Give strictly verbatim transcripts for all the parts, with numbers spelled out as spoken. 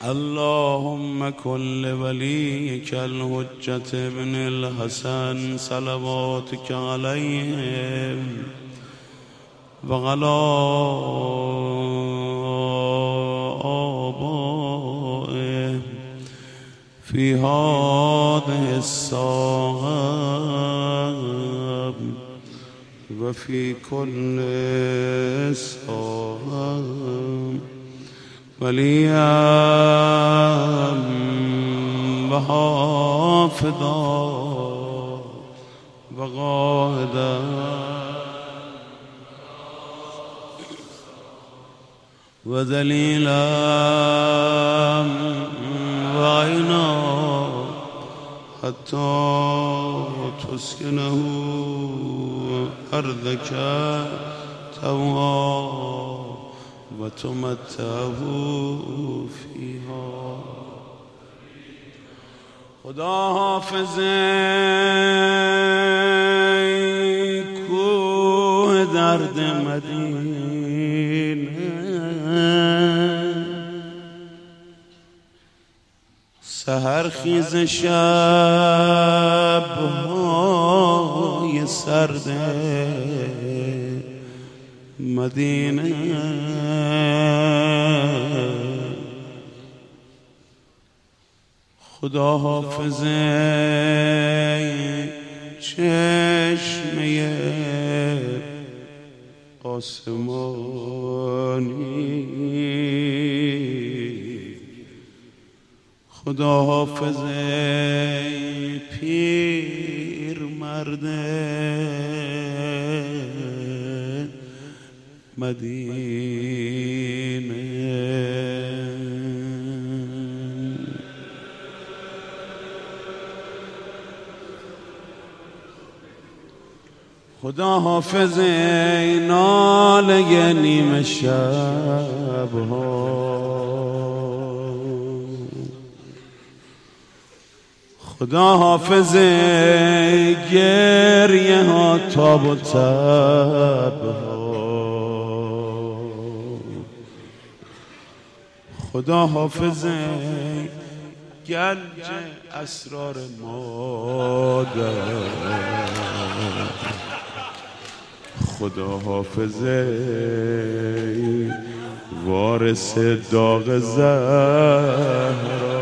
اللهم كن لوليك الحجة ابن الحسن صلواتك عليه وعلى آبائه في هذه الساعة وفي كل ساعة وليا وحافظا وقائدا وذليلا وعينا حتى تسكنه أرضك طوعا وتمتعه فيها. خدا حافظ کوه درد مدینه، سحر خیز شب‌های سرد مدینه، خدا حافظ چشمه آسمانی، خدا حافظ پیر مرد مدینه. خدا حافظ ناله نیمه شب‌ها، خدا حافظ گریه ها تاب و تب ها، خدا حافظ گنج اسرار مادر، خدا حافظ وارث داغ زهرا،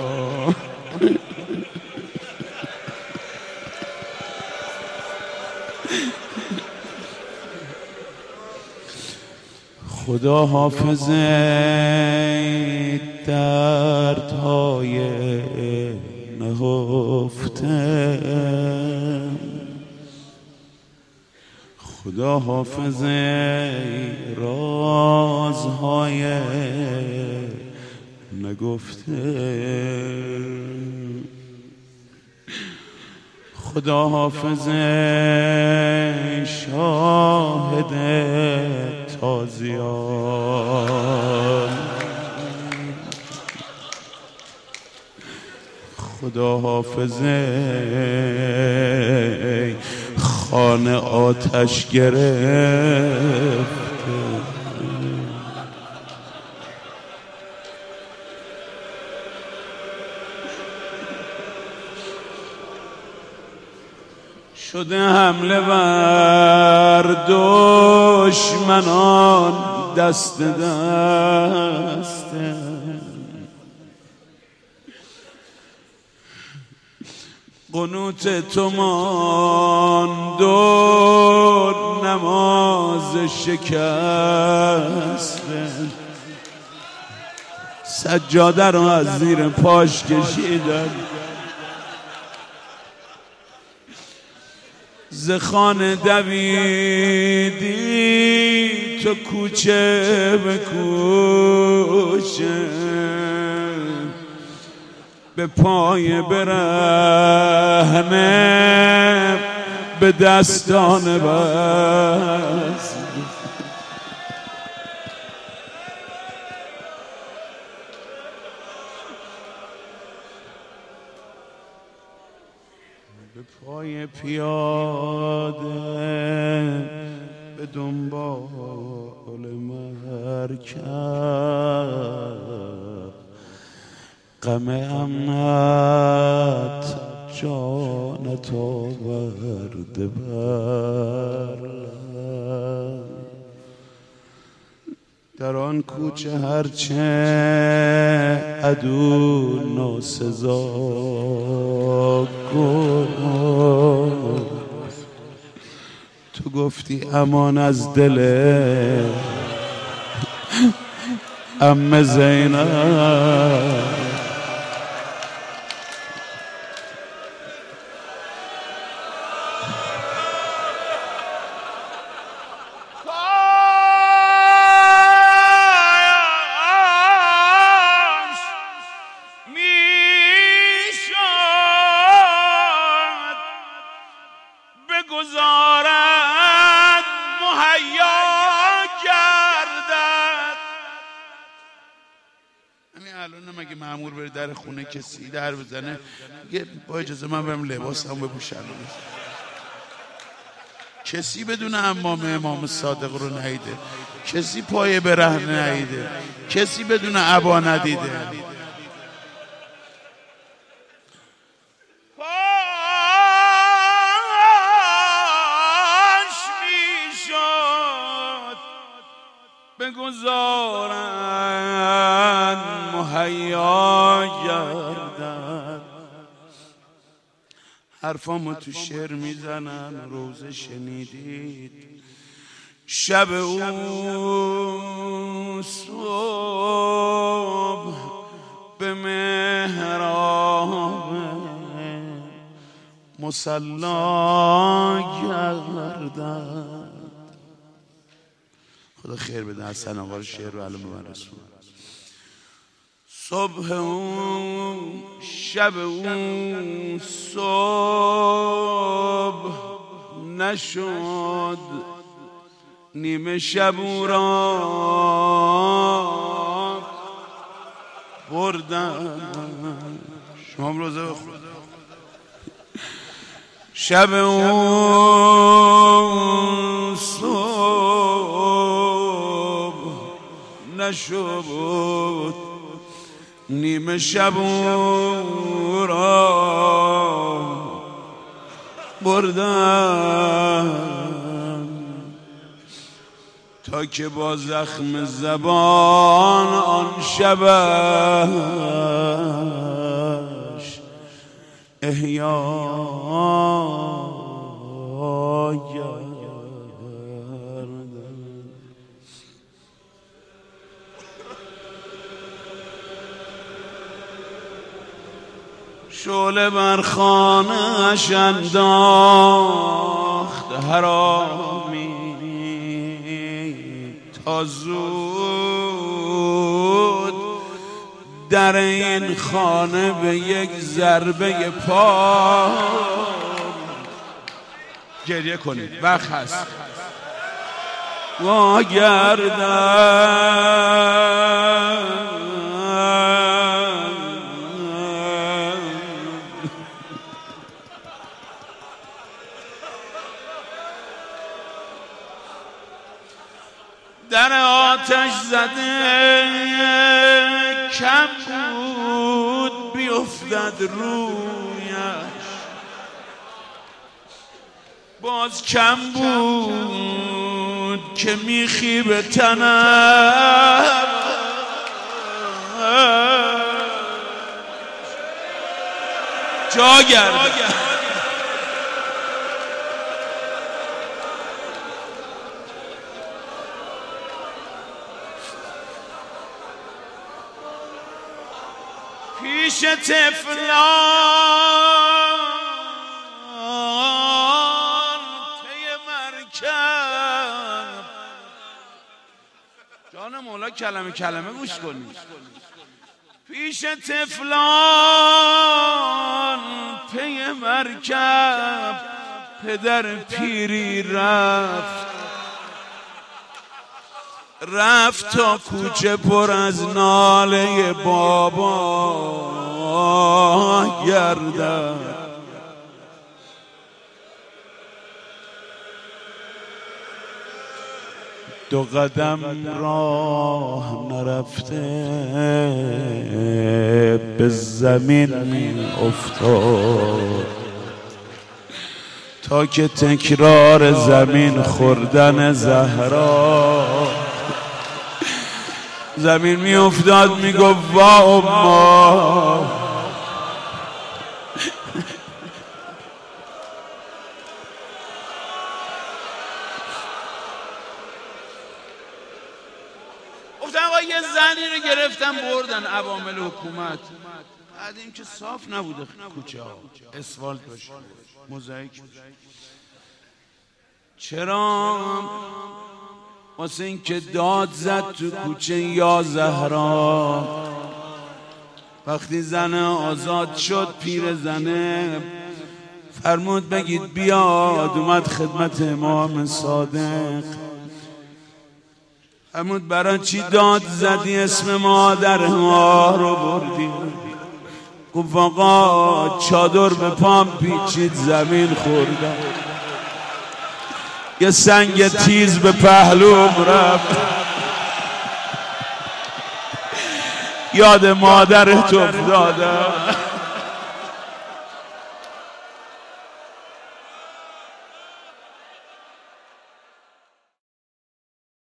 خدا حافظ دردهای نهفته، خدا حافظ رازهای نگفته، خدا حافظ شاهد تازیان، خدا حافظ خانه آتش گرفته، شده حمله بر دشمنان دست دست، قنوت تو ماند و نماز شکسته، سجاده رو از زیر پاش کشیدن، ز خانه دویدی تو کوچه به کوچه، به پای برهنه به دستان بس، به پای پیاده به دنبال مرکب، غم امنت جانت آورده بر در آن کوچه هرچه عدو ناسزا گفت تو گفتی امان از دل عمه زینب. بگذارد مهیا گردد. همین الان مگه مأمور بره در خونه کسی در بزنه یه با اجازه من برم لباسم بپوشم، کسی بدون حمام امام صادق رو ندیده، کسی پای برهنه ندیده، کسی بدون عبا ندیده. بگذارن مهیا گردن. حرفامو تو شعر میزنم روزه شنیدید، شب او صبح به محراب مصلا گردن. خدا خیر بده حسن آقا رو شعر رو الان به من رسون. صبح اون شب اون صبح نشد، نیمه شب او را بردن. شما هم روزه بخورد. شب اون صبح نشد، نیمه شب او را بردن. تا که با زخم زبان آن شبش احیا گردن. شعله بر خانه‌اش انداخت حرامی، تا زود در این خانه به یک ضربه پا. گریه کنید وقت هست. واگردن در آتش زده کم بود بیفتد رویش، باز کم بود که میخی به تنم. جا گردن پیش تفلان پی مرکب. جان مولا کلمه کلمه گوش کنید. پیش تفلان پی مرکب پدر پیری رفت، رفت تا کوچه پر از ناله بابا گردد. دو قدم راه نرفته به زمین می افتاد، تا که تکرار زمین خوردن زهرا. زمین می افتاد می گفت وا اما، گفتن آقا یه زنی رو گرفتن بردن عوامل حکومت. بعد این که صاف نبوده کوچه ها، اسفالت باشه، موزاییک. چرا؟ واسه این که داد زد تو کوچه یا زهرا. وقتی زن آزاد شد پیر زنه فرمود بگید بیاد، اومد خدمت امام صادق. فرمود برای چی داد زدی اسم مادر ما رو بردی؟ گفت آقا چادر به پام پیچید زمین خوردم، یه سنگ تیز به پهلوم رفت، یاد مادرت افتادم.